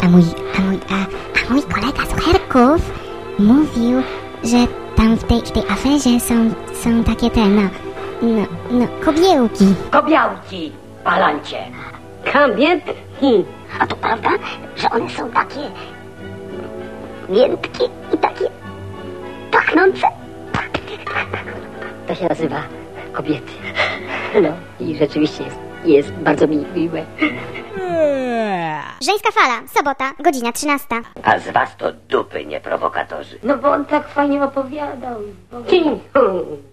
A mój kolega z Herków mówił, że tam w tej aferze są takie te, kobiełki. Kobiałki, palancie. Kobietki. A to prawda, że one są takie miętkie i takie pachnące? To się nazywa kobiety. No i rzeczywiście jest bardzo miłe. Żeńska fala, sobota, godzina 13. A z was to dupy, nie prowokatorzy. No bo on tak fajnie opowiadał. Cicho.